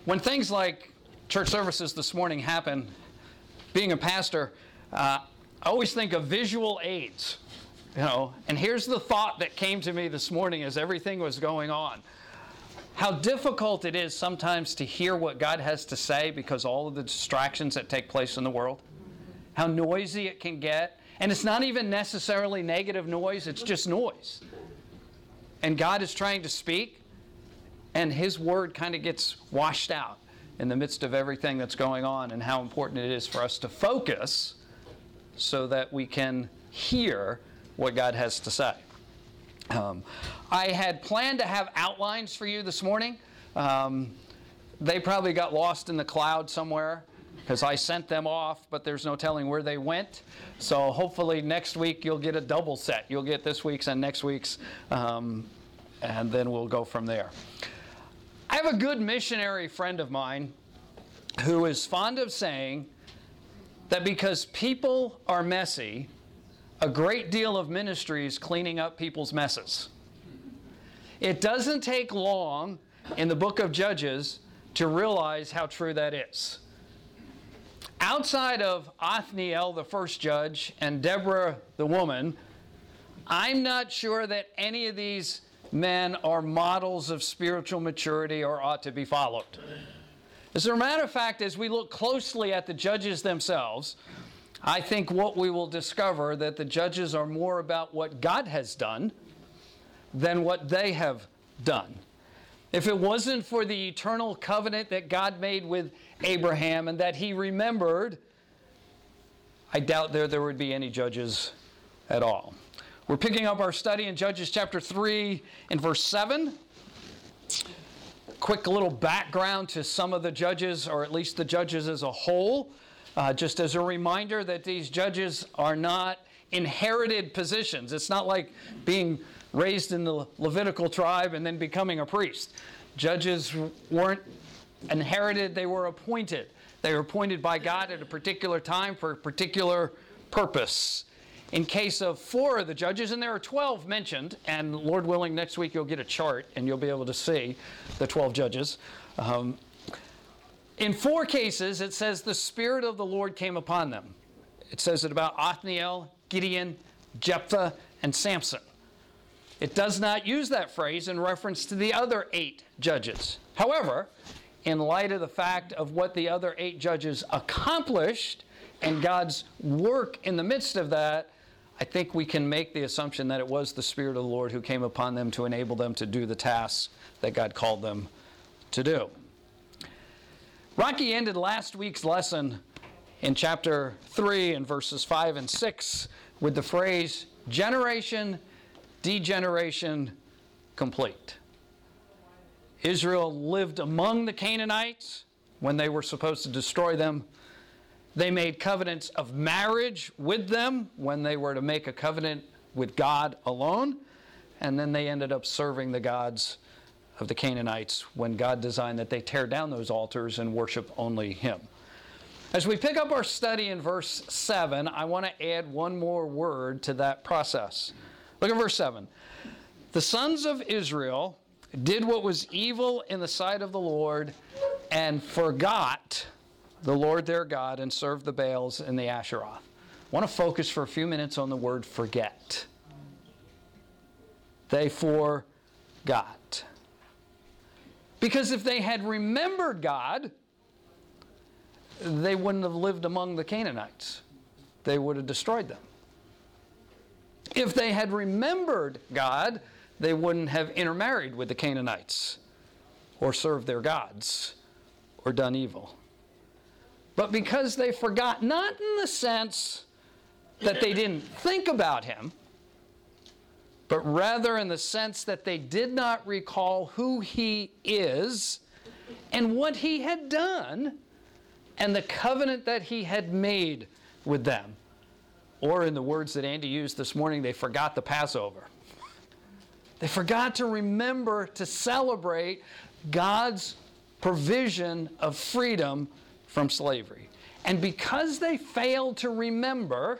When things like church services this morning happen, being a pastor, I always think of visual aids. And here's the thought that came to me this morning as everything was going on. How difficult it is sometimes to hear what God has to say because all of the distractions that take place in the world. How noisy it can get. And it's not even necessarily negative noise, it's just noise. And God is trying to speak, and His Word kind of gets washed out in the midst of everything that's going on, and how important it is for us to focus so that we can hear what God has to say. I had planned to have outlines for you this morning. They probably got lost in the cloud somewhere because I sent them off, but there's no telling where they went. So hopefully next week you'll get a double set. You'll get this week's and next week's, and then we'll go from there. I have a good missionary friend of mine who is fond of saying that because people are messy, a great deal of ministry is cleaning up people's messes. It doesn't take long in the book of Judges to realize how true that is. Outside of Othniel, the first judge, and Deborah, the woman, I'm not sure that any of these men are models of spiritual maturity or ought to be followed. As a matter of fact, as we look closely at the judges themselves, I think what we will discover that the judges are more about what God has done than what they have done. If it wasn't for the eternal covenant that God made with Abraham and that He remembered, I doubt there would be any judges at all. We're picking up our study in Judges chapter 3 and verse 7. Quick little background to some of the judges, or at least the judges as a whole. Just as a reminder that these judges are not inherited positions. It's not like being raised in the Levitical tribe and then becoming a priest. Judges weren't inherited, they were appointed. They were appointed by God at a particular time for a particular purpose. In case of 4 of the judges, and there are 12 mentioned, and Lord willing, next week you'll get a chart and you'll be able to see the 12 judges. In 4 cases, it says the Spirit of the Lord came upon them. It says it about Othniel, Gideon, Jephthah, and Samson. It does not use that phrase in reference to the other 8 judges. However, in light of the fact of what the other 8 judges accomplished and God's work in the midst of that, I think we can make the assumption that it was the Spirit of the Lord who came upon them to enable them to do the tasks that God called them to do. Rocky ended last week's lesson in chapter 3 and verses 5 and 6 with the phrase, generation, degeneration, complete. Israel lived among the Canaanites when they were supposed to destroy them. They made covenants of marriage with them when they were to make a covenant with God alone. And then they ended up serving the gods of the Canaanites when God designed that they tear down those altars and worship only Him. As we pick up our study in verse 7, I want to add one more word to that process. Look at verse 7. The sons of Israel did what was evil in the sight of the Lord and forgot the Lord their God and served the Baals and the Asheroth. I want to focus for a few minutes on the word forget. They forgot. Because if they had remembered God, they wouldn't have lived among the Canaanites. They would have destroyed them. If they had remembered God, they wouldn't have intermarried with the Canaanites or served their gods or done evil. But because they forgot, not in the sense that they didn't think about Him, but rather in the sense that they did not recall who He is and what He had done and the covenant that He had made with them. Or in the words that Andy used this morning, they forgot the Passover. They forgot to remember to celebrate God's provision of freedom from slavery. And because they failed to remember,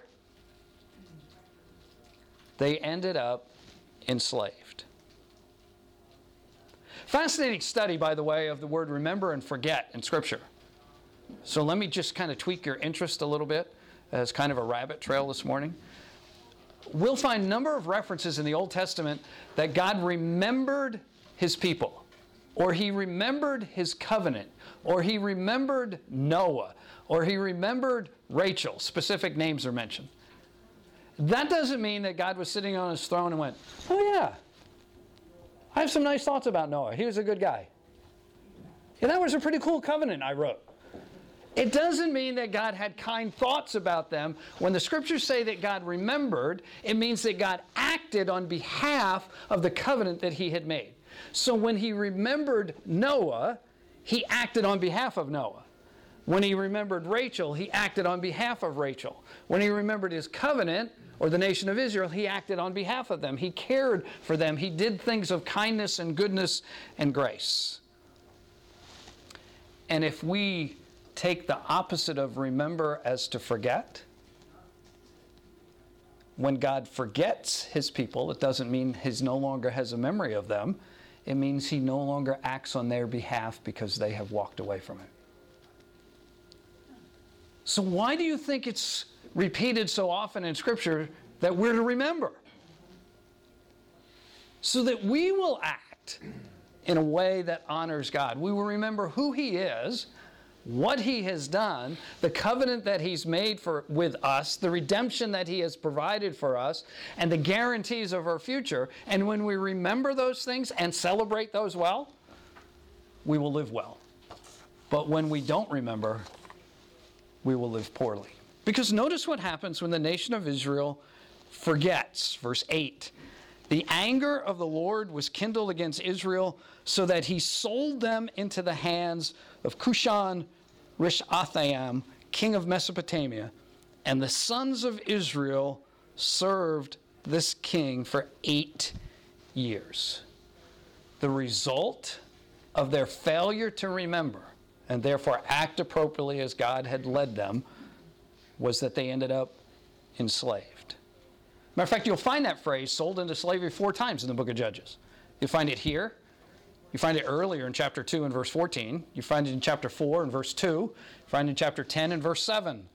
they ended up enslaved. Fascinating study, by the way, of the word remember and forget in Scripture. So let me just kind of tweak your interest a little bit as kind of a rabbit trail this morning. We'll find a number of references in the Old Testament that God remembered His people, or He remembered His covenant, or He remembered Noah, or He remembered Rachel. Specific names are mentioned. That doesn't mean that God was sitting on His throne and went, oh yeah, I have some nice thoughts about Noah. He was a good guy. Yeah, that was a pretty cool covenant I wrote. It doesn't mean that God had kind thoughts about them. When the Scriptures say that God remembered, it means that God acted on behalf of the covenant that He had made. So when He remembered Noah, He acted on behalf of Noah. When He remembered Rachel, He acted on behalf of Rachel. When He remembered His covenant, or the nation of Israel, He acted on behalf of them. He cared for them. He did things of kindness and goodness and grace. And if we take the opposite of remember as to forget, when God forgets His people, it doesn't mean He no longer has a memory of them. It means He no longer acts on their behalf because they have walked away from Him. So why do you think it's repeated so often in Scripture that we're to remember? So that we will act in a way that honors God. We will remember who He is, what He has done, the covenant that He's made with us, the redemption that He has provided for us, and the guarantees of our future. And when we remember those things and celebrate those well, we will live well. But when we don't remember, we will live poorly. Because notice what happens when the nation of Israel forgets. Verse 8. The anger of the Lord was kindled against Israel, so that He sold them into the hands of Cushan-Rishathaim, king of Mesopotamia. And the sons of Israel served this king for 8 years. The result of their failure to remember, and therefore act appropriately as God had led them, was that they ended up enslaved. Matter of fact, you'll find that phrase, sold into slavery, 4 times in the book of Judges. You'll find it here. You find it earlier in chapter 2 and verse 14. You find it in chapter 4 and verse 2. You find it in chapter 10 and verse 7.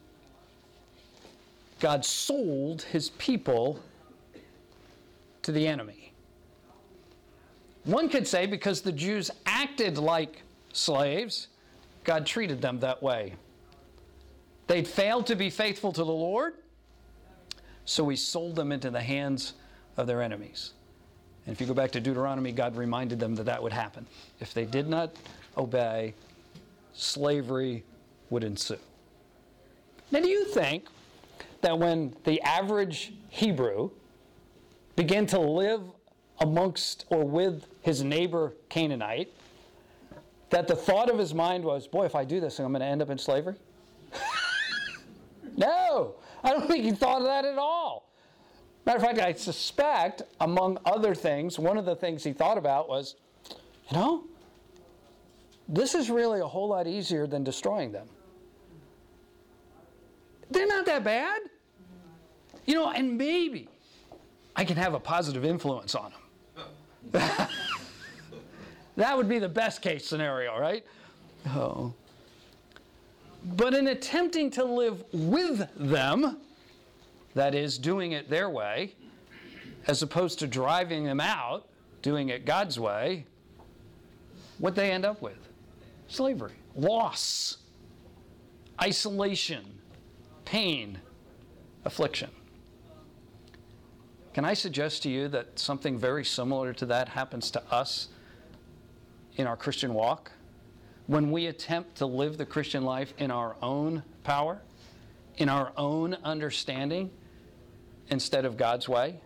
God sold His people to the enemy. One could say because the Jews acted like slaves, God treated them that way. They'd failed to be faithful to the Lord, so He sold them into the hands of their enemies. And if you go back to Deuteronomy, God reminded them that that would happen. If they did not obey, slavery would ensue. Now, do you think that when the average Hebrew began to live amongst or with his neighbor Canaanite, that the thought of his mind was, boy, if I do this, I'm going to end up in slavery? No, I don't think he thought of that at all. Matter of fact, I suspect, among other things, one of the things he thought about was, this is really a whole lot easier than destroying them. They're not that bad. And maybe I can have a positive influence on them. That would be the best case scenario, right? Oh. But in attempting to live with them, that is, doing it their way, as opposed to driving them out, doing it God's way, what they end up with? Slavery, loss, isolation, pain, affliction. Can I suggest to you that something very similar to that happens to us in our Christian walk? When we attempt to live the Christian life in our own power, in our own understanding, instead of God's way?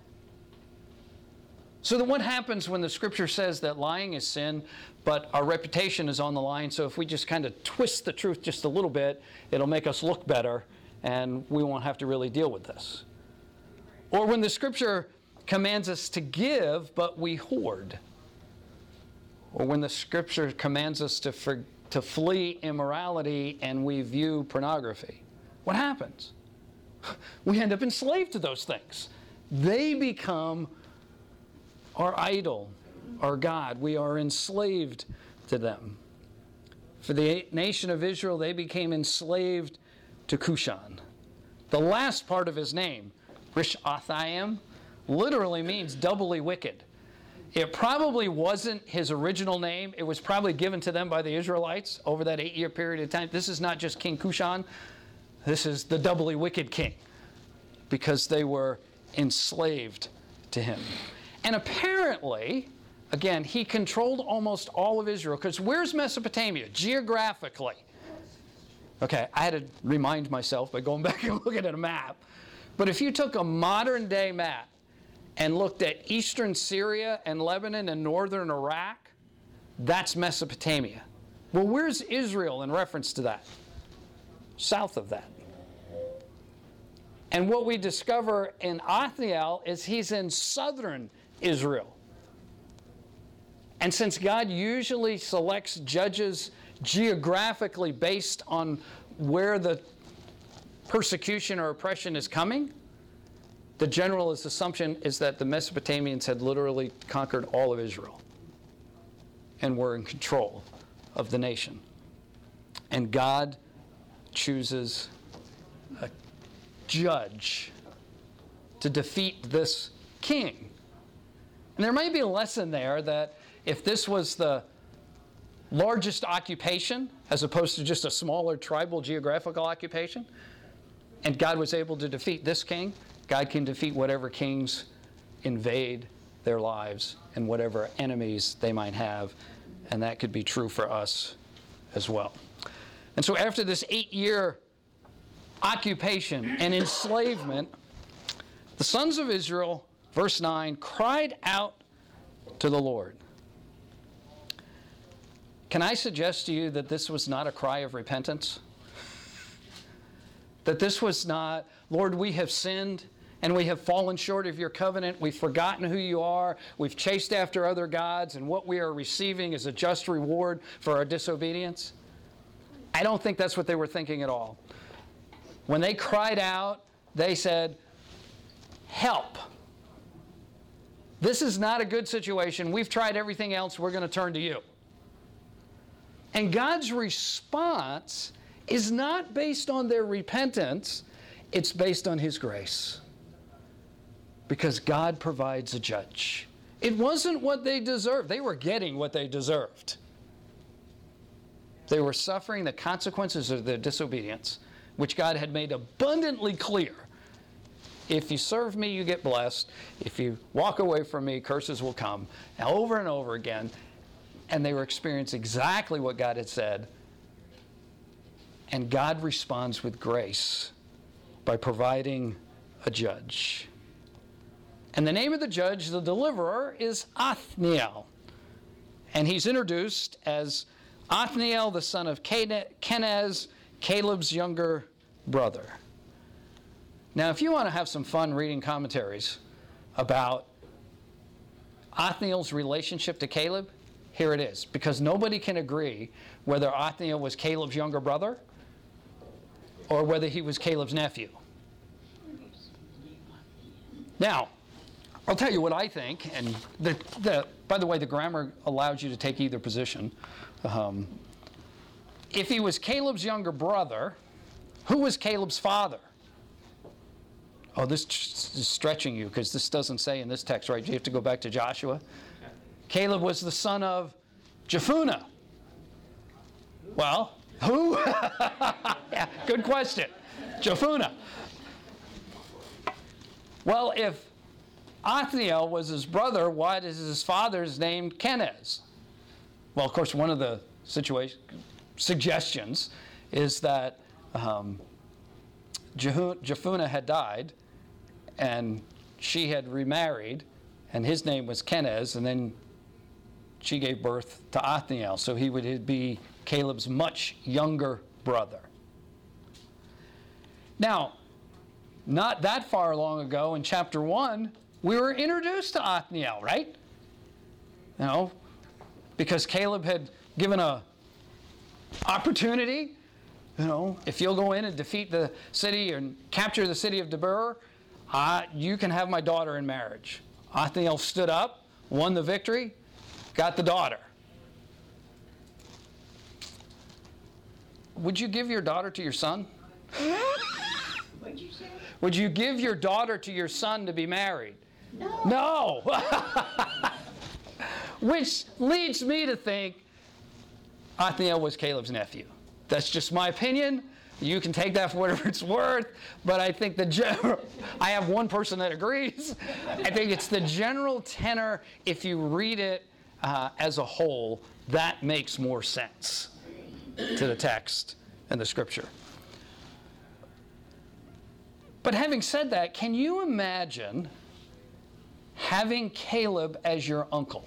So then what happens when the Scripture says that lying is sin, but our reputation is on the line, so if we just kind of twist the truth just a little bit, it'll make us look better, and we won't have to really deal with this? Or when the Scripture commands us to give, but we hoard? Or when the Scripture commands us to flee immorality and we view pornography? What happens? We end up enslaved to those things. They become our idol, our God. We are enslaved to them. For the nation of Israel, they became enslaved to Cushan. The last part of his name, Rishathaim, literally means doubly wicked. It probably wasn't his original name. It was probably given to them by the Israelites over that 8-year period of time. This is not just King Cushan. This is the doubly wicked king, because they were enslaved to him. And apparently, again, he controlled almost all of Israel. Because where's Mesopotamia geographically? Okay, I had to remind myself by going back and looking at a map. But if you took a modern day map and looked at eastern Syria and Lebanon and northern Iraq, that's Mesopotamia. Well, where's Israel in reference to that? South of that. And what we discover in Othniel is he's in southern Israel. And since God usually selects judges geographically based on where the persecution or oppression is coming, the general assumption is that the Mesopotamians had literally conquered all of Israel and were in control of the nation. And God chooses a judge to defeat this king. And there may be a lesson there that if this was the largest occupation, as opposed to just a smaller tribal geographical occupation, and God was able to defeat this king, God can defeat whatever kings invade their lives and whatever enemies they might have. And that could be true for us as well. And so after this 8-year occupation and enslavement, the sons of Israel, verse 9, cried out to the Lord. Can I suggest to you that this was not a cry of repentance? That this was not, Lord, we have sinned and we have fallen short of your covenant. We've forgotten who you are. We've chased after other gods, and what we are receiving is a just reward for our disobedience. I don't think that's what they were thinking at all. When they cried out, they said, help. This is not a good situation. We've tried everything else. We're going to turn to you. And God's response is not based on their repentance. It's based on his grace. Because God provides a judge. It wasn't what they deserved. They were getting what they deserved. They were suffering the consequences of their disobedience, which God had made abundantly clear. If you serve me, you get blessed. If you walk away from me, curses will come. And over again. And they were experiencing exactly what God had said. And God responds with grace by providing a judge. And the name of the judge, the deliverer, is Othniel. And he's introduced as Othniel, the son of Kenaz, Caleb's younger brother. Now, if you want to have some fun reading commentaries about Othniel's relationship to Caleb, here it is. Because nobody can agree whether Othniel was Caleb's younger brother or whether he was Caleb's nephew. Now, I'll tell you what I think, and by the way, the grammar allows you to take either position. If he was Caleb's younger brother, who was Caleb's father? Oh, this is stretching you because this doesn't say in this text, right? You have to go back to Joshua. Caleb was the son of Jephunneh. Well, who? Yeah, good question. Jephunneh. Well, if Othniel was his brother, why is his father's name Kenaz? Well, of course, one of the suggestions is that Jephunneh had died, and she had remarried, and his name was Kenaz, and then she gave birth to Othniel, so he would be Caleb's much younger brother. Now, not that far long ago, in chapter 1, we were introduced to Othniel, right? You know, because Caleb had given a opportunity. You know, if you'll go in and defeat the city and capture the city of Debir, you can have my daughter in marriage. Othniel stood up, won the victory, got the daughter. Would you give your daughter to your son? What'd you say? Would you give your daughter to your son to be married? No. No! Which leads me to think Othniel was Caleb's nephew. That's just my opinion. You can take that for whatever it's worth, but I think I have one person that agrees. I think it's the general tenor. If you read it as a whole, that makes more sense to the text and the scripture. But having said that, can you imagine having Caleb as your uncle?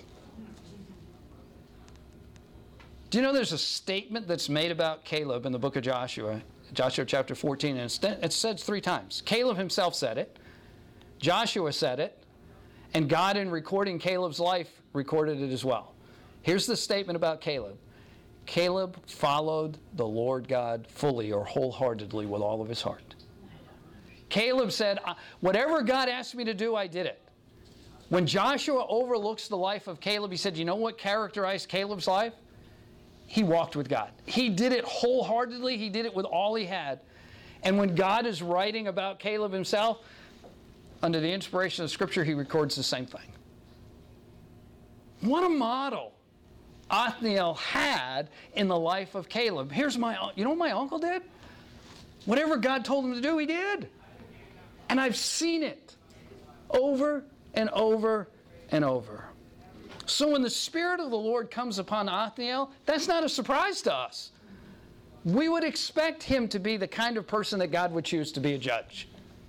Do you know there's a statement that's made about Caleb in the book of Joshua, Joshua chapter 14, and it says 3 times. Caleb himself said it, Joshua said it, and God in recording Caleb's life recorded it as well. Here's the statement about Caleb. Caleb followed the Lord God fully or wholeheartedly with all of his heart. Caleb said, whatever God asked me to do, I did it. When Joshua overlooks the life of Caleb, he said, you know what characterized Caleb's life? He walked with God. He did it wholeheartedly. He did it with all he had. And when God is writing about Caleb himself, under the inspiration of Scripture, he records the same thing. What a model Othniel had in the life of Caleb. You know what my uncle did? Whatever God told him to do, he did. And I've seen it over and over and over. So when the Spirit of the Lord comes upon Othniel, that's not a surprise to us. We would expect him to be the kind of person that God would choose to be a judge.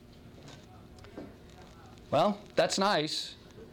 Well, that's nice.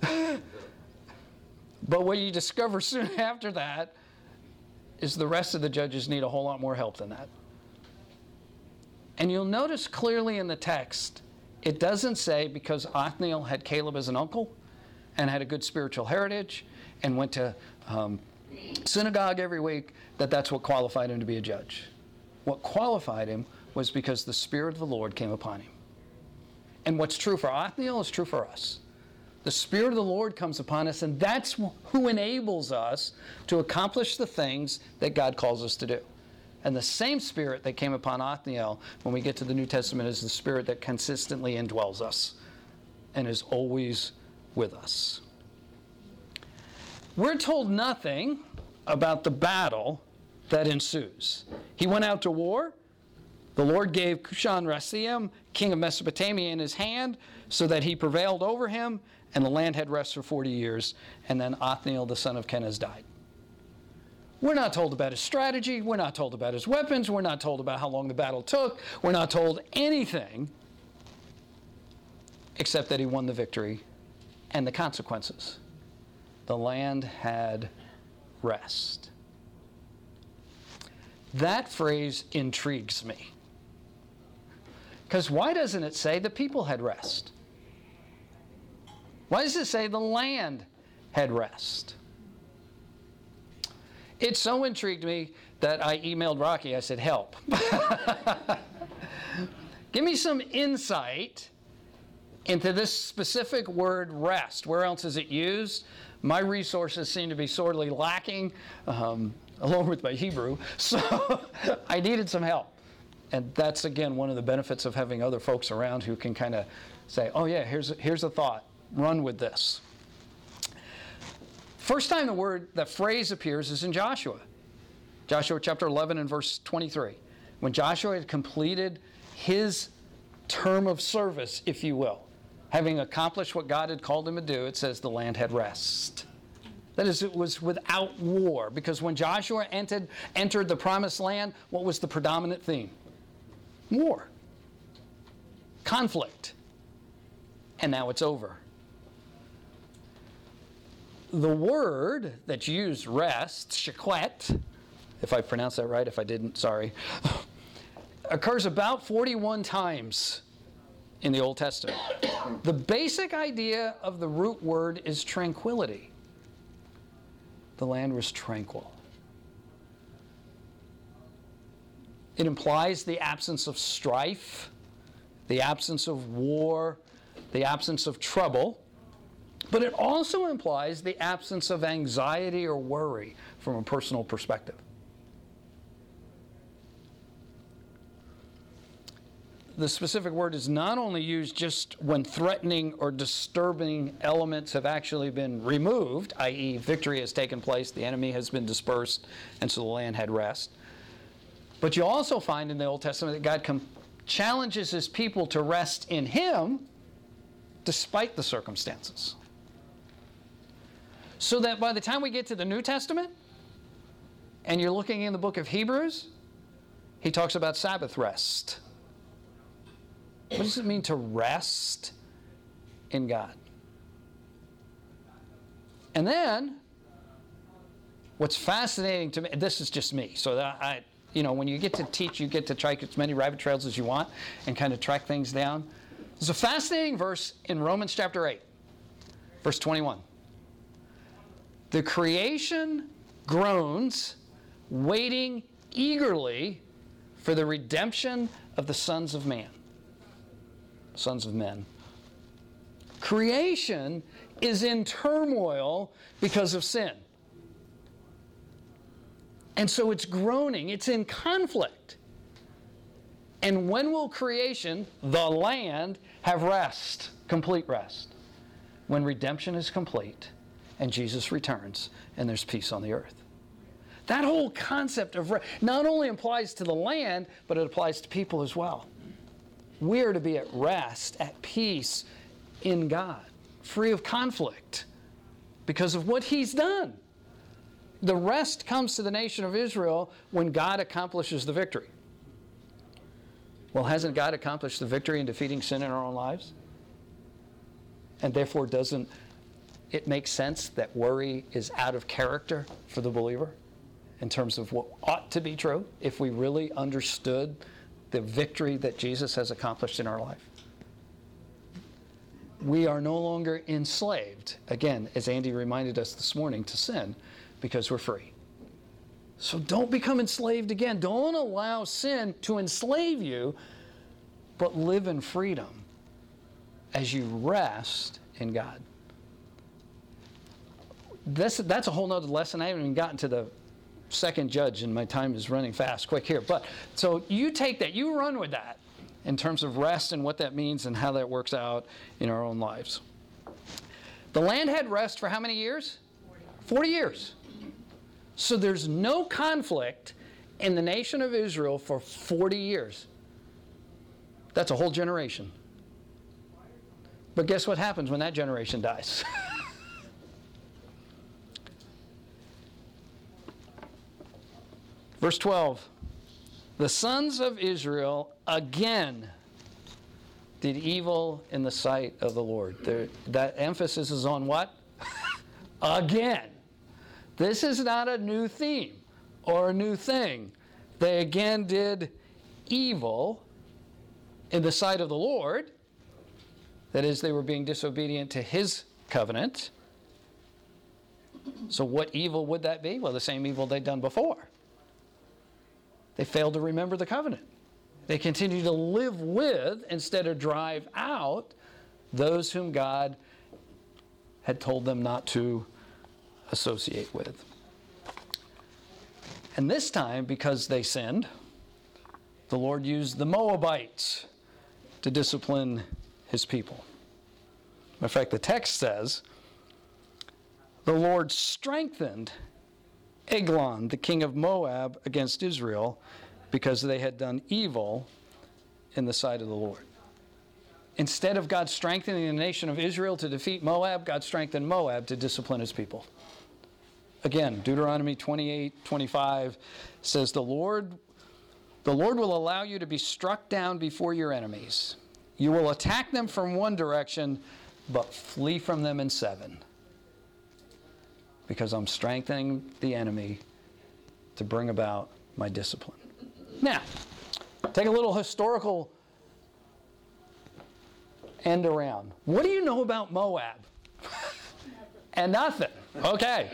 But what you discover soon after that is the rest of the judges need a whole lot more help than that. And you'll notice clearly in the text, it doesn't say because Othniel had Caleb as an uncle and had a good spiritual heritage and went to synagogue every week, that's what qualified him to be a judge. What qualified him was because the Spirit of the Lord came upon him. And what's true for Othniel is true for us. The Spirit of the Lord comes upon us, and that's who enables us to accomplish the things that God calls us to do. And the same Spirit that came upon Othniel when we get to the New Testament is the Spirit that consistently indwells us and is always with us. We're told nothing about the battle that ensues. He went out to war. The Lord gave Cushan-Rishathaim, king of Mesopotamia, in his hand so that he prevailed over him, and the land had rest for 40 years, and then Othniel, the son of Kenaz, died. We're not told about his strategy. We're not told about his weapons. We're not told about how long the battle took. We're not told anything except that he won the victory and the consequences. The land had rest. That phrase intrigues me. Because why doesn't it say the people had rest? Why does it say the land had rest? It so intrigued me that I emailed Rocky. I said, help. Give me some insight into this specific word rest. Where else is it used? My resources seem to be sorely lacking, along with my Hebrew, so I needed some help. And that's, again, one of the benefits of having other folks around who can kind of say, oh yeah, here's a thought. Run with this. First time that phrase appears is in Joshua. Joshua chapter 11 and verse 23. When Joshua had completed his term of service, if you will, having accomplished what God had called him to do, it says the land had rest. That is, it was without war. Because when Joshua entered the promised land, what was the predominant theme? War. Conflict. And now it's over. The word that's used, rest, shequet, if I pronounced that right, if I didn't, sorry, occurs about 41 times in the Old Testament. The basic idea of the root word is tranquility. The land was tranquil. It implies the absence of strife, the absence of war, the absence of trouble. But it also implies the absence of anxiety or worry from a personal perspective. The specific word is not only used just when threatening or disturbing elements have actually been removed, i.e. victory has taken place, the enemy has been dispersed, and so the land had rest. But you also find in the Old Testament that God challenges his people to rest in him despite the circumstances. So that by the time we get to the New Testament, and you're looking in the book of Hebrews, he talks about Sabbath rest. What does it mean to rest in God? And then, what's fascinating to me, this is just me, so that when you get to teach, you get to track as many rabbit trails as you want and kind of track things down. There's a fascinating verse in Romans chapter 8, verse 21. The creation groans, waiting eagerly for the redemption of the sons of man. Sons of men. Creation is in turmoil because of sin. And so it's groaning, it's in conflict. And when will creation, the land, have rest, complete rest? When redemption is complete and Jesus returns and there's peace on the earth. That whole concept of rest not only applies to the land, but it applies to people as well. We are to be at rest, at peace in God, free of conflict because of what he's done. The rest comes to the nation of Israel when God accomplishes the victory. Well, hasn't God accomplished the victory in defeating sin in our own lives? And therefore, doesn't it make sense that worry is out of character for the believer in terms of what ought to be true if we really understood the victory that Jesus has accomplished in our life? We are no longer enslaved, again, as Andy reminded us this morning, to sin because we're free. So don't become enslaved again. Don't allow sin to enslave you, but live in freedom as you rest in God. That's a whole nother lesson. I haven't even gotten to the second judge, and my time is running fast. Quick here. But so you take that, you run with that in terms of rest and what that means and how that works out in our own lives. The land had rest for how many years? 40 years. So there's no conflict in the nation of Israel for 40 years. That's a whole generation. But guess what happens when that generation dies? Verse 12, the sons of Israel again did evil in the sight of the Lord. That emphasis is on what? Again. This is not a new theme or a new thing. They again did evil in the sight of the Lord. That is, they were being disobedient to his covenant. So what evil would that be? Well, the same evil they'd done before. They failed to remember the covenant. They continued to live with, instead of drive out, those whom God had told them not to associate with. And this time, because they sinned, the Lord used the Moabites to discipline his people. In fact, the text says, the Lord strengthened Eglon, the king of Moab, against Israel because they had done evil in the sight of the Lord. Instead of God strengthening the nation of Israel to defeat Moab, God strengthened Moab to discipline his people. Again, Deuteronomy 28:25 says, the Lord will allow you to be struck down before your enemies. You will attack them from one direction, but flee from them in seven. Because I'm strengthening the enemy to bring about my discipline. Now, take a little historical end around. What do you know about Moab? And nothing. Okay.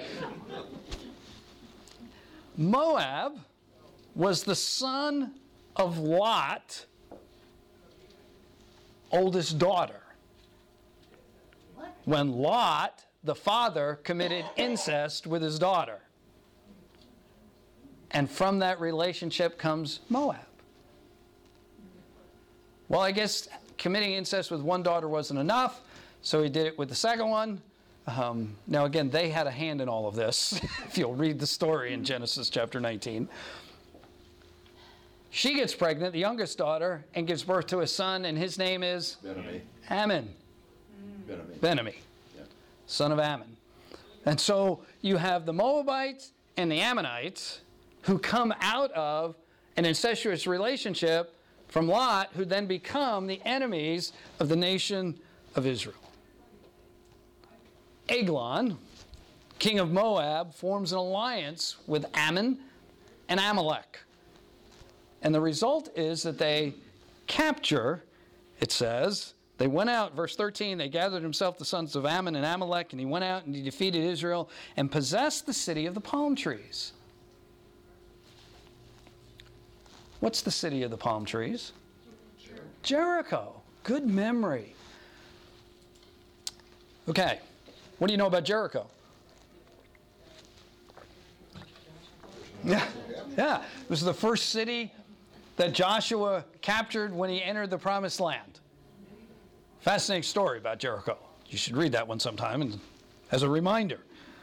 Moab was the son of Lot, oldest daughter. What? when Lot, the father, committed incest with his daughter. And from that relationship comes Moab. Well, I guess committing incest with one daughter wasn't enough, so he did it with the second one. Now, again, they had a hand in all of this, if you'll read the story in Genesis chapter 19. She gets pregnant, the youngest daughter, and gives birth to a son, and his name is? Ben-Ami. Ammon. Ben-Ami. Ben-Ami, Yeah. son of Ammon. And so you have the Moabites and the Ammonites who come out of an incestuous relationship from Lot, who then become the enemies of the nation of Israel. Eglon, king of Moab, forms an alliance with Ammon and Amalek. And the result is that they capture, it says, they went out, verse 13, they gathered himself the sons of Ammon and Amalek, and he went out and he defeated Israel and possessed the city of the palm trees. What's the city of the palm trees? Jericho. Good memory. Okay, what do you know about Jericho? Yeah, it was the first city that Joshua captured when he entered the promised land. Fascinating story about Jericho. You should read that one sometime and, as a reminder.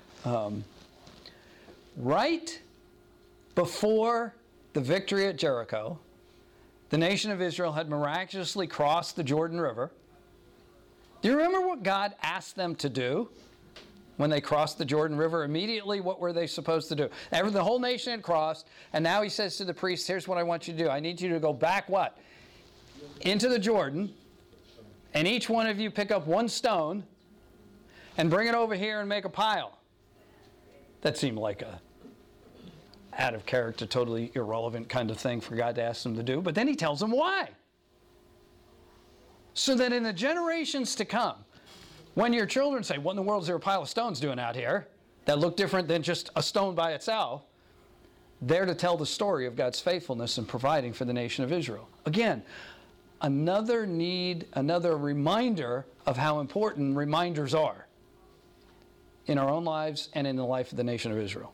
Right before the victory at Jericho, the nation of Israel had miraculously crossed the Jordan River. Do you remember what God asked them to do when they crossed the Jordan River? Immediately, what were they supposed to do? The whole nation had crossed, and now he says to the priests, here's what I want you to do. I need you to go back what? Into the Jordan, and each one of you pick up one stone and bring it over here and make a pile. That seemed like a out of character, totally irrelevant kind of thing for God to ask them to do. But then he tells them why. So that in the generations to come, when your children say, what in the world is there a pile of stones doing out here that look different than just a stone by itself, they're to tell the story of God's faithfulness in providing for the nation of Israel. Again, another reminder of how important reminders are in our own lives and in the life of the nation of Israel.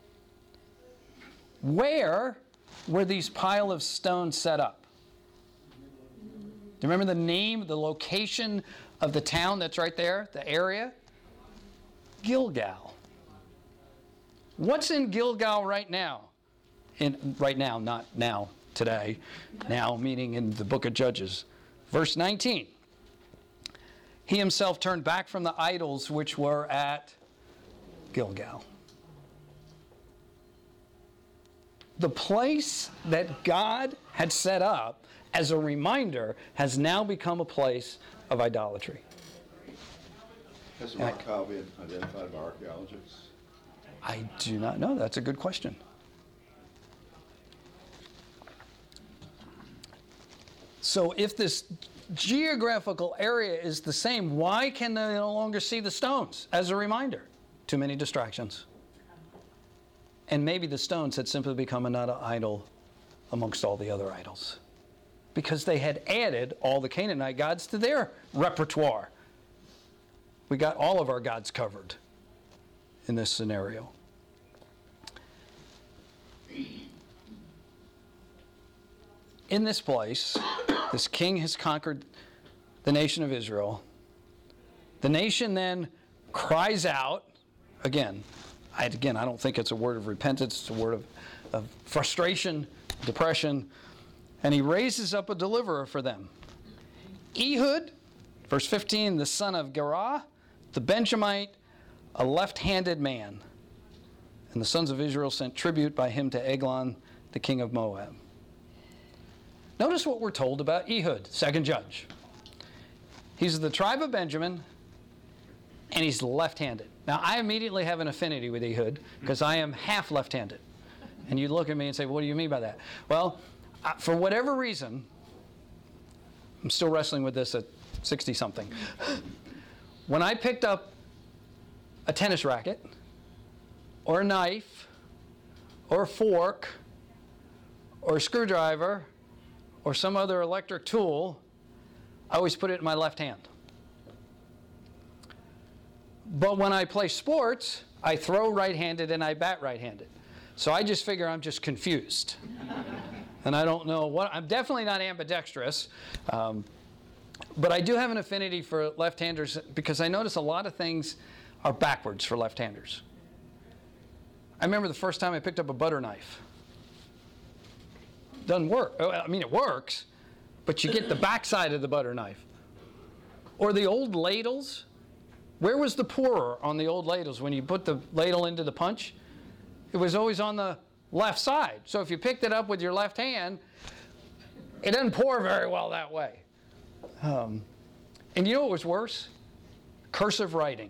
Where were these pile of stones set up? Do you remember the name, the location of the town that's right there, the area? Gilgal. What's in Gilgal right now? Right now, not now, today. Now, meaning in the book of Judges. Verse 19. He himself turned back from the idols which were at Gilgal. The place that God had set up as a reminder has now become a place of idolatry. Has Rakhal been identified by archaeologists? I do not know. That's a good question. So if this geographical area is the same, why can they no longer see the stones as a reminder? Too many distractions. And maybe the stones had simply become another idol amongst all the other idols, because they had added all the Canaanite gods to their repertoire. We got all of our gods covered in this scenario. In this place, this king has conquered the nation of Israel. The nation then cries out, again, I don't think it's a word of repentance, it's a word of frustration, depression, and he raises up a deliverer for them. Ehud, verse 15, the son of Gerah, the Benjamite, a left-handed man. And the sons of Israel sent tribute by him to Eglon, the king of Moab. Notice what we're told about Ehud, second judge. He's of the tribe of Benjamin, and he's left-handed. Now, I immediately have an affinity with Ehud because I am half left-handed. And you look at me and say, what do you mean by that? Well, for whatever reason, I'm still wrestling with this at 60-something. When I picked up a tennis racket, or a knife, or a fork, or a screwdriver, or some other electric tool, I always put it in my left hand. But when I play sports, I throw right-handed and I bat right-handed. So I just figure I'm just confused. And I don't know what, I'm definitely not ambidextrous. But I do have an affinity for left-handers because I notice a lot of things are backwards for left-handers. I remember the first time I picked up a butter knife. Doesn't work. I mean, it works, but you get the backside of the butter knife. Or the old ladles. Where was the pourer on the old ladles when you put the ladle into the punch? It was always on the left side. So if you picked it up with your left hand, it doesn't pour very well that way. And you know what was worse? Cursive writing.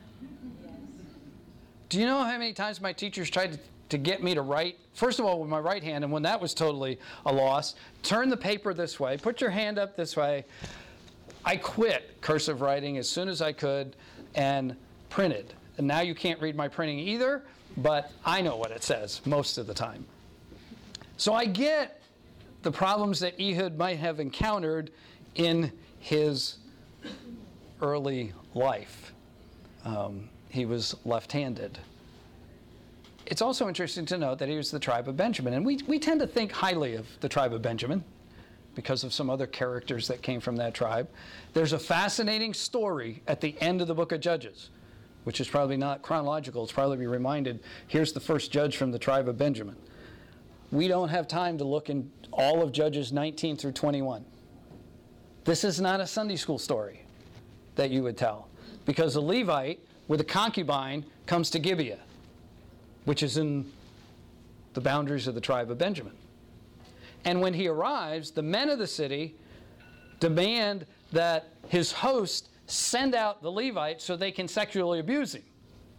Do you know how many times my teachers tried to get me to write? First of all, with my right hand, and when that was totally a loss, turn the paper this way, put your hand up this way. I quit cursive writing as soon as I could and printed. And now you can't read my printing either, but I know what it says most of the time. So I get the problems that Ehud might have encountered in his early life. He was left-handed. It's also interesting to note that he was the tribe of Benjamin. And we tend to think highly of the tribe of Benjamin because of some other characters that came from that tribe. There's a fascinating story at the end of the book of Judges, which is probably not chronological. It's probably be reminded, here's the first judge from the tribe of Benjamin. We don't have time to look in all of Judges 19 through 21. This is not a Sunday school story that you would tell, because a Levite with a concubine comes to Gibeah, which is in the boundaries of the tribe of Benjamin. And when he arrives, the men of the city demand that his host send out the Levite so they can sexually abuse him.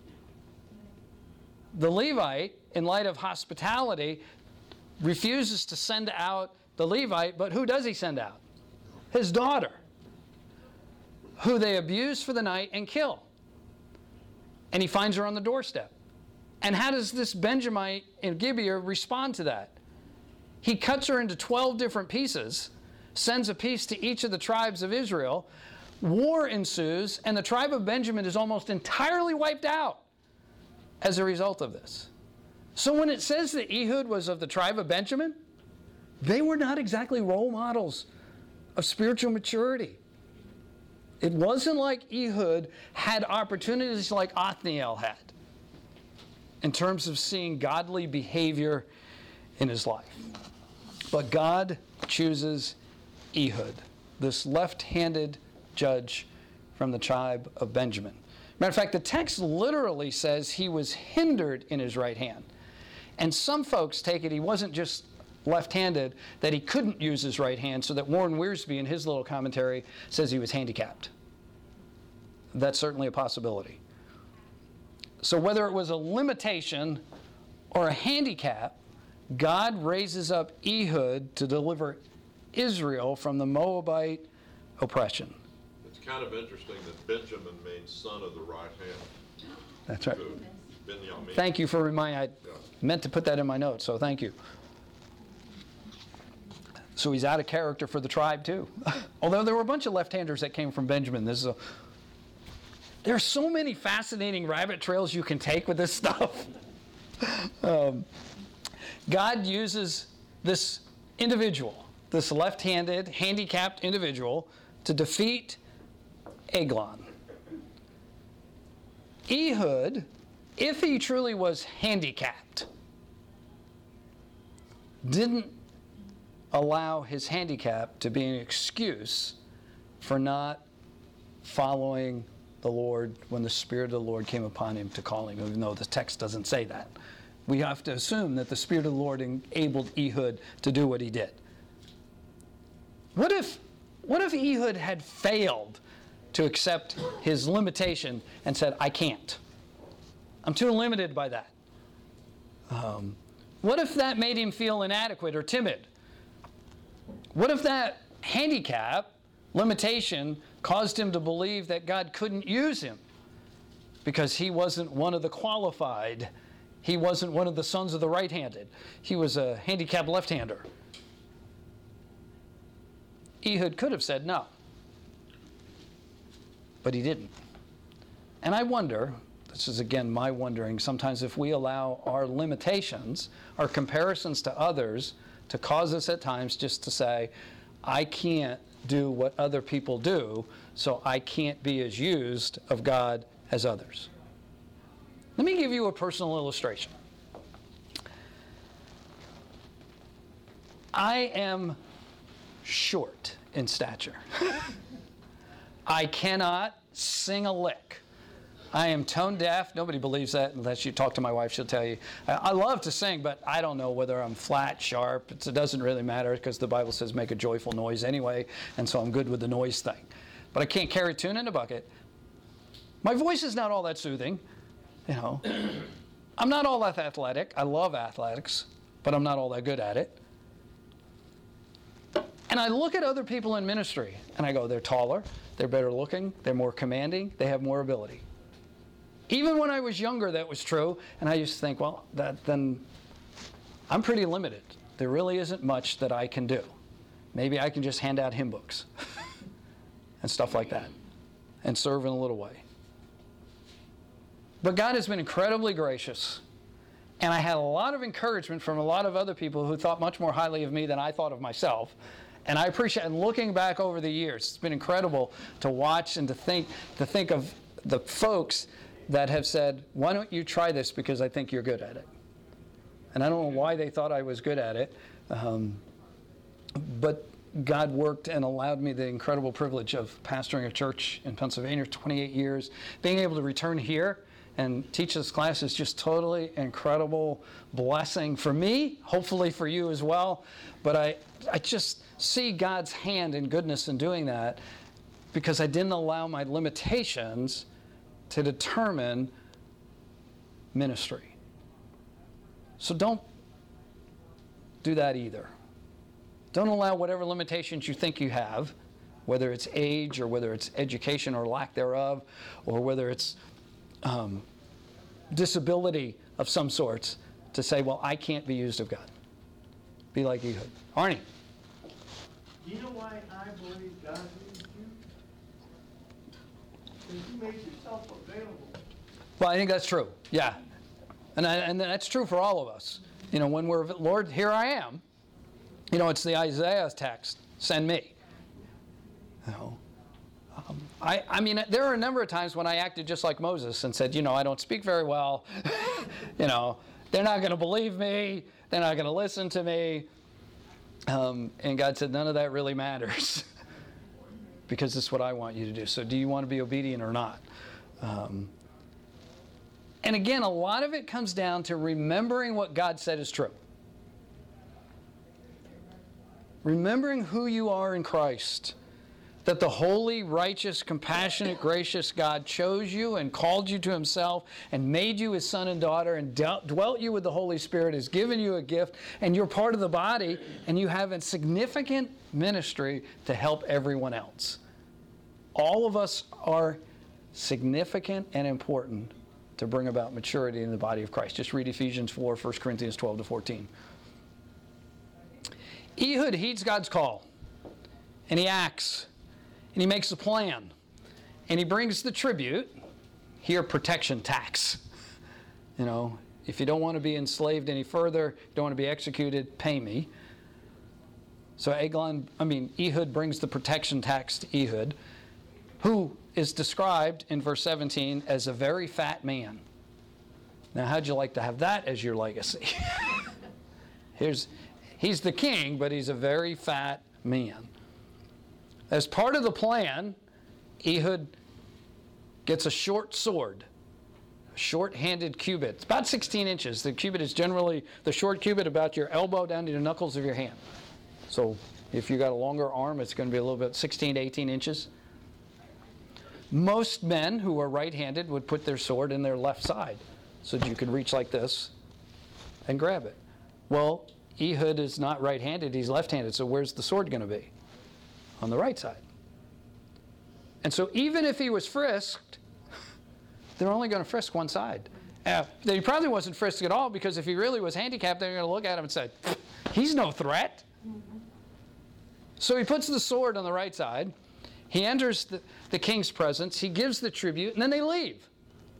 The Levite, in light of hospitality, refuses to send out the Levite, but who does he send out? His daughter, who they abuse for the night and kill. And he finds her on the doorstep. And how does this Benjamite in Gibeah respond to that? He cuts her into 12 different pieces, sends a piece to each of the tribes of Israel. War ensues, and the tribe of Benjamin is almost entirely wiped out as a result of this. So when it says that Ehud was of the tribe of Benjamin, they were not exactly role models of spiritual maturity. It wasn't like Ehud had opportunities like Othniel had in terms of seeing godly behavior in his life. But God chooses Ehud, this left-handed judge from the tribe of Benjamin. Matter of fact, the text literally says he was hindered in his right hand. And some folks take it he wasn't just left-handed, that he couldn't use his right hand, so that Warren Wiersbe in his little commentary says he was handicapped. That's certainly a possibility. So whether it was a limitation or a handicap, God raises up Ehud to deliver Israel from the Moabite oppression. It's kind of interesting that Benjamin means son of the right hand. That's right. Benjamin. Thank you for reminding. I meant to put that in my notes, so thank you. So he's out of character for the tribe too. Although there were a bunch of left-handers that came from Benjamin. There are so many fascinating rabbit trails you can take with this stuff. God uses this individual, this left-handed, handicapped individual, to defeat Eglon. Ehud, if he truly was handicapped, didn't allow his handicap to be an excuse for not following the Lord when the Spirit of the Lord came upon him to call him, even though the text doesn't say that. We have to assume that the Spirit of the Lord enabled Ehud to do what he did. What if Ehud had failed to accept his limitation and said, I can't. I'm too limited by that. What if that made him feel inadequate or timid? What if that handicap, limitation, caused him to believe that God couldn't use him because he wasn't one of the qualified? He wasn't one of the sons of the right-handed. He was a handicapped left-hander. Ehud could have said no, but he didn't. And I wonder, this is again my wondering, sometimes if we allow our limitations, our comparisons to others, to cause us at times just to say, I can't do what other people do, so I can't be as used of God as others. Let me give you a personal illustration. I am short in stature. I cannot sing a lick. I am tone deaf. Nobody believes that unless you talk to my wife. She'll tell you. I love to sing, but I don't know whether I'm flat, sharp. It doesn't really matter because the Bible says make a joyful noise anyway, and so I'm good with the noise thing. But I can't carry a tune in a bucket. My voice is not all that soothing. I'm not all that athletic. I love athletics, but I'm not all that good at it. And I look at other people in ministry, and I go, they're taller, they're better looking, they're more commanding, they have more ability. Even when I was younger, that was true, and I used to think, well, then I'm pretty limited. There really isn't much that I can do. Maybe I can just hand out hymn books and stuff like that and serve in a little way. But God has been incredibly gracious, and I had a lot of encouragement from a lot of other people who thought much more highly of me than I thought of myself. And I appreciate, and looking back over the years, it's been incredible to watch and to think of the folks that have said, why don't you try this because I think you're good at it. And I don't know why they thought I was good at it, but God worked and allowed me the incredible privilege of pastoring a church in Pennsylvania for 28 years. Being able to return here and teach this class is just totally incredible blessing for me, hopefully for you as well. But I just see God's hand and goodness in doing that because I didn't allow my limitations to determine ministry. So don't do that either. Don't allow whatever limitations you think you have, whether it's age or whether it's education or lack thereof, or whether it's disability of some sorts, to say, well, I can't be used of God. Be like Ehud. Arnie. Do you know why I believe God used you? Because you made yourself available. Well, I think that's true. Yeah. And that's true for all of us. When we're, Lord, here I am. It's the Isaiah text, send me. I mean, there are a number of times when I acted just like Moses and said, I don't speak very well. They're not going to believe me. They're not going to listen to me. And God said, none of that really matters because this is what I want you to do. So do you want to be obedient or not? And again, a lot of it comes down to remembering what God said is true. Remembering who you are in Christ. That the holy, righteous, compassionate, gracious God chose you and called you to himself and made you his son and daughter and dwelt you with the Holy Spirit, has given you a gift, and you're part of the body, and you have a significant ministry to help everyone else. All of us are significant and important to bring about maturity in the body of Christ. Just read Ephesians 4, 1 Corinthians 12 to 14. Ehud heeds God's call, and he acts, and he makes a plan, and he brings the tribute, here protection tax. If you don't want to be enslaved any further, you don't want to be executed, pay me. So Ehud brings the protection tax to Ehud, who is described in verse 17 as a very fat man. Now, how'd you like to have that as your legacy? He's the king, but he's a very fat man. As part of the plan, Ehud gets a short sword, a short-handed cubit. It's about 16 inches. The cubit is generally the short cubit about your elbow down to the knuckles of your hand. So if you got a longer arm, it's going to be a little bit 16 to 18 inches. Most men who are right-handed would put their sword in their left side so that you could reach like this and grab it. Well, Ehud is not right-handed, he's left-handed, so where's the sword going to be? On the right side. And so even if he was frisked, they're only going to frisk one side. He probably wasn't frisked at all, because if he really was handicapped, they're going to look at him and say, he's no threat. So he puts the sword on the right side, He enters the king's presence. He gives the tribute, and then they leave.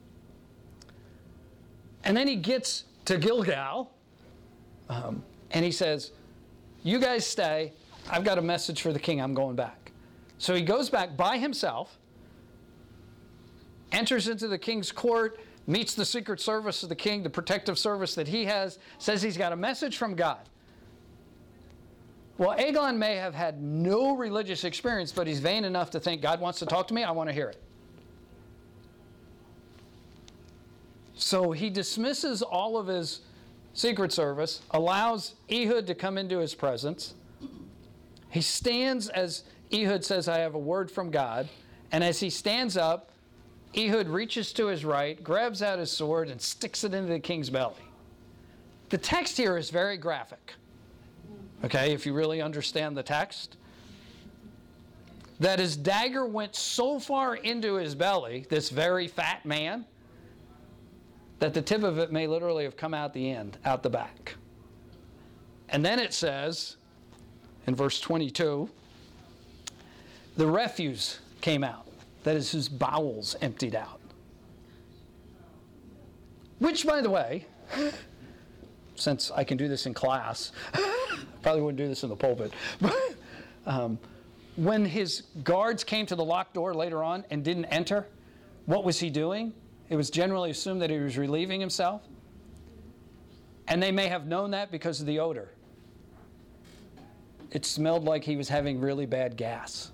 And then he gets to Gilgal, and he says, you guys stay. I've got a message for the king. I'm going back. So he goes back by himself, enters into the king's court, meets the secret service of the king, the protective service that he has, says he's got a message from God. Well, Eglon may have had no religious experience, but he's vain enough to think, God wants to talk to me, I want to hear it. So he dismisses all of his secret service, allows Ehud to come into his presence. He stands as Ehud says, I have a word from God. And as he stands up, Ehud reaches to his right, grabs out his sword, and sticks it into the king's belly. The text here is very graphic. Okay, if you really understand the text. That his dagger went so far into his belly, this very fat man, that the tip of it may literally have come out the end, out the back. And then it says, in verse 22, the refuse came out. That is, his bowels emptied out. Which, by the way, since I can do this in class, probably wouldn't do this in the pulpit, but when his guards came to the locked door later on and didn't enter, what was he doing? It was generally assumed that he was relieving himself. And they may have known that because of the odor. It smelled like he was having really bad gas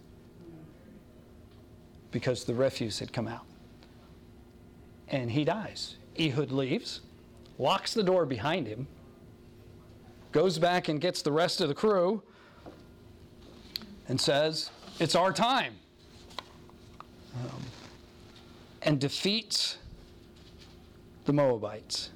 because the refuse had come out. And he dies. Ehud leaves, locks the door behind him, goes back and gets the rest of the crew, and says, it's our time. And defeats the Moabites.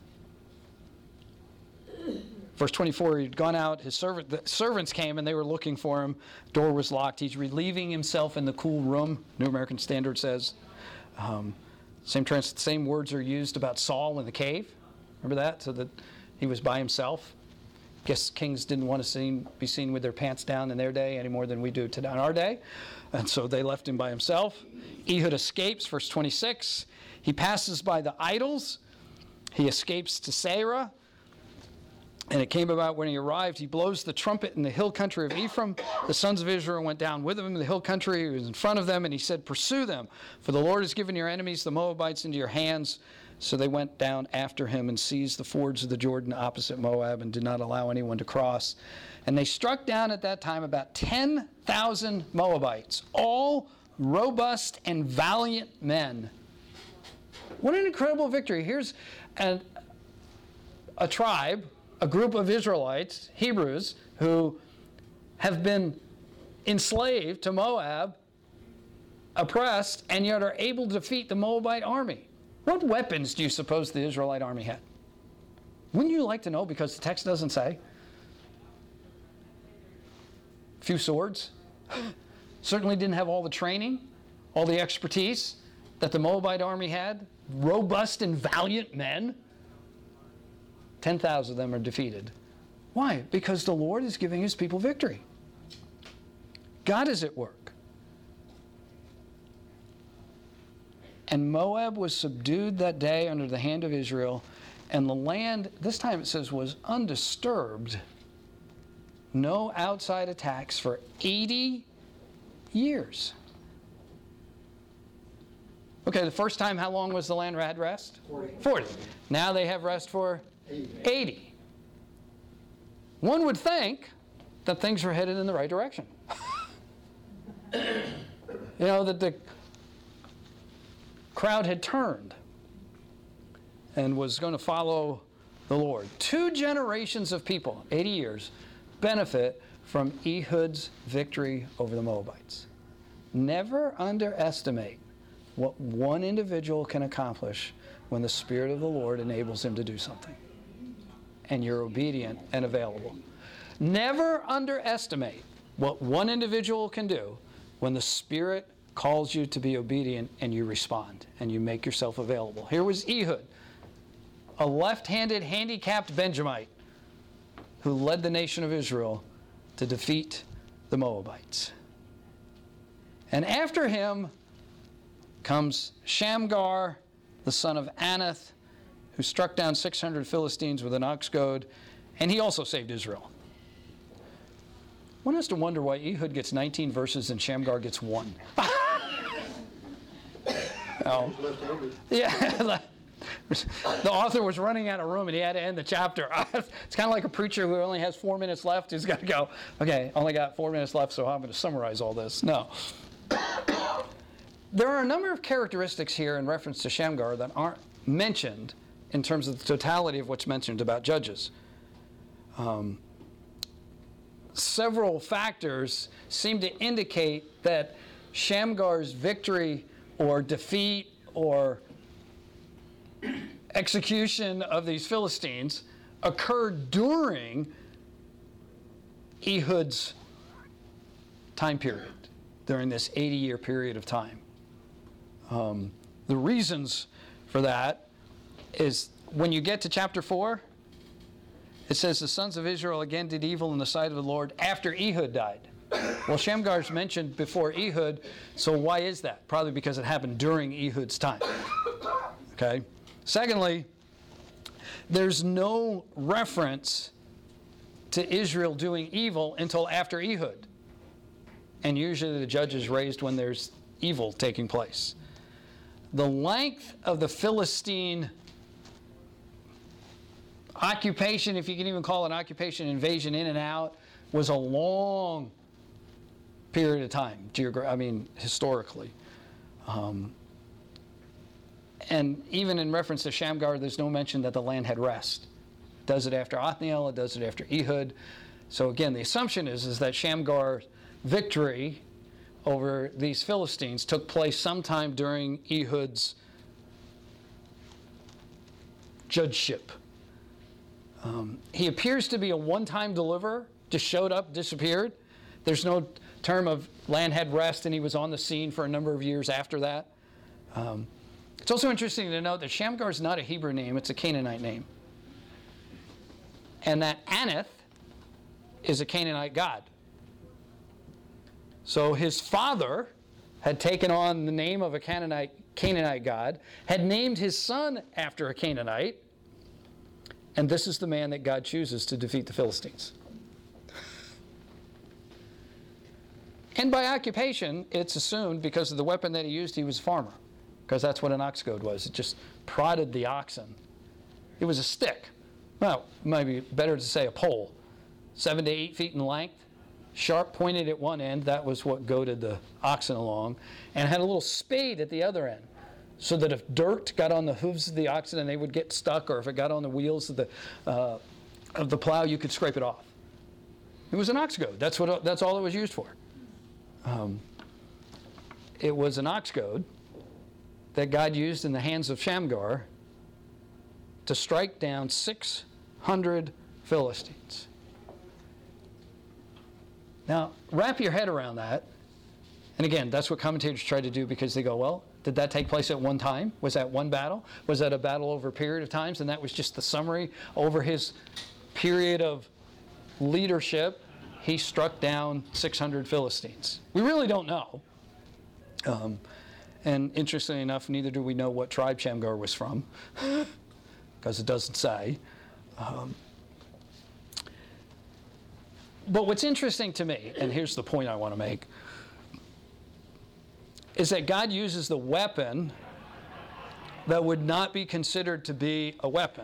Verse 24, he'd gone out, the servants came and they were looking for him. Door was locked. He's relieving himself in the cool room, New American Standard says. Same words are used about Saul in the cave. Remember that? So that he was by himself. Guess kings didn't want to be seen with their pants down in their day any more than we do today in our day. And so they left him by himself. Ehud escapes, verse 26. He passes by the idols. He escapes to Sarah. And it came about when he arrived, he blows the trumpet in the hill country of Ephraim. The sons of Israel went down with him in the hill country. He was in front of them, and he said, pursue them, for the Lord has given your enemies, the Moabites, into your hands. So they went down after him and seized the fords of the Jordan opposite Moab and did not allow anyone to cross. And they struck down at that time about 10,000 Moabites, all robust and valiant men. What an incredible victory. Here's a tribe, a group of Israelites, Hebrews, who have been enslaved to Moab, oppressed, and yet are able to defeat the Moabite army. What weapons do you suppose the Israelite army had? Wouldn't you like to know, because the text doesn't say? A few swords. Certainly didn't have all the training, all the expertise that the Moabite army had. Robust and valiant men. 10,000 of them are defeated. Why? Because the Lord is giving his people victory. God is at work. And Moab was subdued that day under the hand of Israel, and the land, this time it says, was undisturbed. No outside attacks for 80 years. Okay, the first time, how long was the land had rest? 40. Now they have rest for 80. One would think that things were headed in the right direction. That the crowd had turned and was going to follow the Lord. 2 generations of people, 80 years, benefit from Ehud's victory over the Moabites. Never underestimate what one individual can accomplish when the Spirit of the Lord enables him to do something, and you're obedient and available. Never underestimate what one individual can do when the Spirit calls you to be obedient and you respond and you make yourself available. Here was Ehud, a left-handed handicapped Benjamite who led the nation of Israel to defeat the Moabites. And after him comes Shamgar, the son of Anath, who struck down 600 Philistines with an ox goad, and he also saved Israel. One has to wonder why Ehud gets 19 verses and Shamgar gets 1. Oh. Yeah. The author was running out of room and he had to end the chapter. It's kind of like a preacher who only has 4 minutes left who's got to go, okay, only got 4 minutes left, so I'm going to summarize all this. No. There are a number of characteristics here in reference to Shamgar that aren't mentioned in terms of the totality of what's mentioned about Judges. Several factors seem to indicate that Shamgar's victory or defeat or execution of these Philistines occurred during Ehud's time period, during this 80-year period of time. The reasons for that is when you get to chapter 4, it says the sons of Israel again did evil in the sight of the Lord after Ehud died. Well, Shamgar's mentioned before Ehud, so why is that? Probably because it happened during Ehud's time. Okay? Secondly, there's no reference to Israel doing evil until after Ehud. And usually the judge is raised when there's evil taking place. The length of the Philistine occupation, if you can even call it an occupation, invasion in and out, was a long period of time, historically. And even in reference to Shamgar, there's no mention that the land had rest. It does it after Othniel, it does it after Ehud. So again, the assumption is that Shamgar's victory over these Philistines took place sometime during Ehud's judgeship. He appears to be a one-time deliverer, just showed up, disappeared. There's no term of land had rest and he was on the scene for a number of years after that. It's also interesting to note that Shamgar is not a Hebrew name, it's a Canaanite name. And that Anath is a Canaanite god. So his father had taken on the name of a Canaanite god, had named his son after a Canaanite, and this is the man that God chooses to defeat the Philistines. And by occupation, it's assumed because of the weapon that he used, he was a farmer. Because that's what an ox goad was. It just prodded the oxen. It was a stick. Well, it might be better to say a pole. 7 to 8 feet in length, sharp pointed at one end. That was what goaded the oxen along. And had a little spade at the other end. So that if dirt got on the hooves of the oxen and they would get stuck, or if it got on the wheels of the plow, you could scrape it off. It was an ox goad. That's all it was used for. It was an ox goad that God used in the hands of Shamgar to strike down 600 Philistines. Now, wrap your head around that. And again, that's what commentators try to do, because they go, well, did that take place at one time? Was that one battle? Was that a battle over a period of times? And that was just the summary over his period of leadership. He struck down 600 Philistines. We really don't know. And interestingly enough, neither do we know what tribe Shamgar was from, because it doesn't say. But what's interesting to me, and here's the point I want to make, is that God uses the weapon that would not be considered to be a weapon.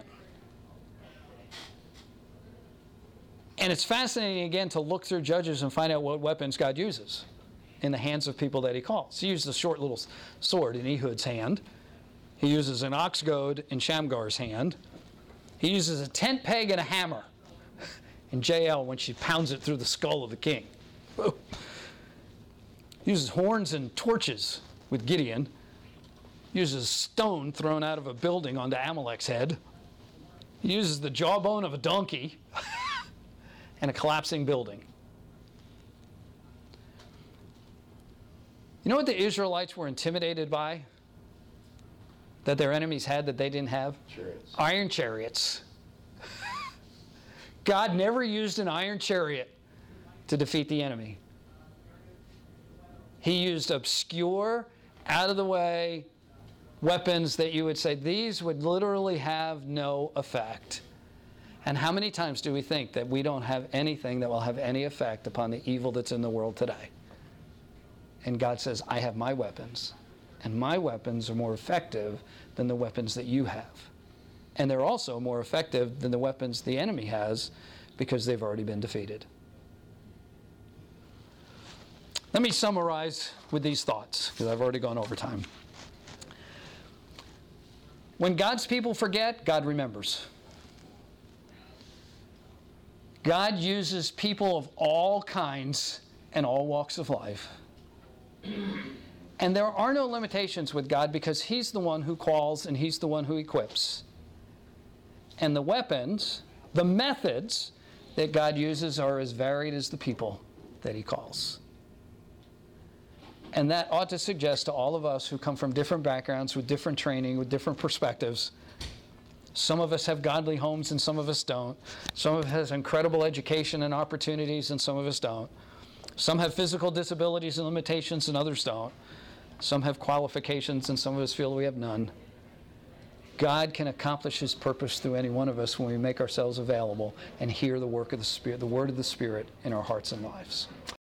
And it's fascinating, again, to look through Judges and find out what weapons God uses in the hands of people that he calls. He uses a short little sword in Ehud's hand. He uses an ox goad in Shamgar's hand. He uses a tent peg and a hammer in Jael when she pounds it through the skull of the king. He uses horns and torches with Gideon. He uses stone thrown out of a building onto Amalek's head. He uses the jawbone of a donkey and a collapsing building. You know what the Israelites were intimidated by? That their enemies had that they didn't have? Chariots. Iron chariots. God never used an iron chariot to defeat the enemy. He used obscure, out-of-the-way weapons that you would say, these would literally have no effect. And how many times do we think that we don't have anything that will have any effect upon the evil that's in the world today? And God says, I have my weapons, and my weapons are more effective than the weapons that you have. And they're also more effective than the weapons the enemy has because they've already been defeated. Let me summarize with these thoughts, because I've already gone over time. When God's people forget, God remembers. God uses people of all kinds and all walks of life. And there are no limitations with God because He's the one who calls and He's the one who equips. And the weapons, the methods that God uses are as varied as the people that He calls. And that ought to suggest to all of us who come from different backgrounds, with different training, with different perspectives. Some of us have godly homes and some of us don't. Some of us have incredible education and opportunities and some of us don't. Some have physical disabilities and limitations and others don't. Some have qualifications and some of us feel we have none. God can accomplish His purpose through any one of us when we make ourselves available and hear the work of the Spirit, the word of the Spirit in our hearts and lives.